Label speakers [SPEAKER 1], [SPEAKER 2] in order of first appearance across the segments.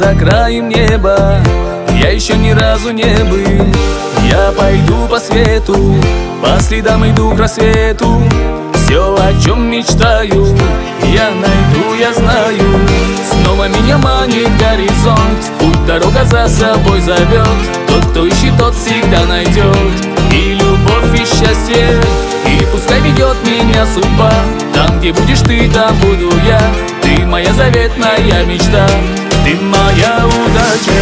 [SPEAKER 1] за краем неба я еще ни разу не был. Я пойду по свету, по следам иду к рассвету. Все, о чем мечтаю, я найду, я знаю. Снова меня манит горизонт, путь, дорога за собой зовет. Тот, кто ищет, тот всегда найдет. И любовь, и счастье, и пускай ведет меня судьба. Там, где будешь ты, там буду я. Ты моя заветная мечта, ты моя удача.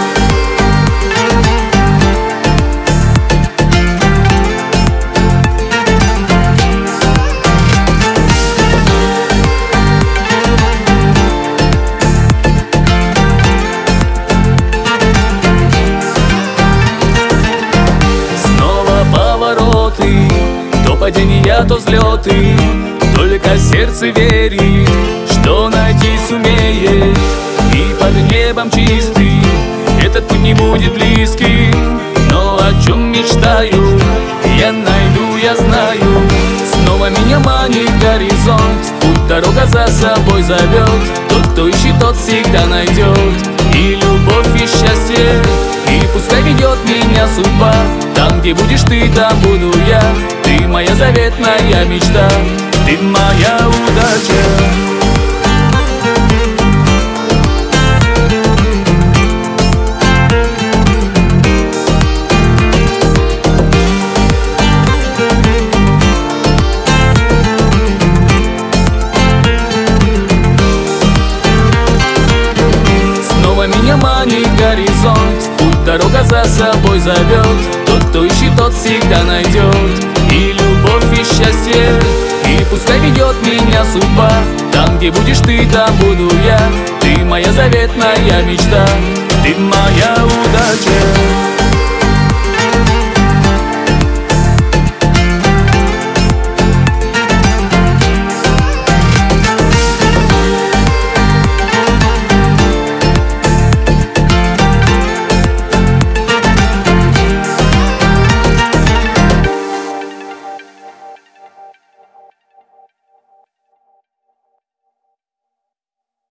[SPEAKER 1] То падения, то взлеты, только сердце верит, что найти сумеет. И под небом чистым этот путь не будет близким. Но о чем мечтаю, я найду, я знаю. Снова меня манит горизонт, путь, дорога за собой зовет. Тот, кто ищет, тот всегда найдет. И любовь, и счастье, и пускай ведет меня судьба. Там, где будешь ты, там буду я. Ты моя заветная мечта, ты моя удача. Меня манит горизонт, путь, дорога за собой зовет. Тот, кто ищет, тот всегда найдет. И любовь, и счастье, и пускай ведет меня судьба. Там, где будешь ты, там буду я. Ты моя заветная мечта.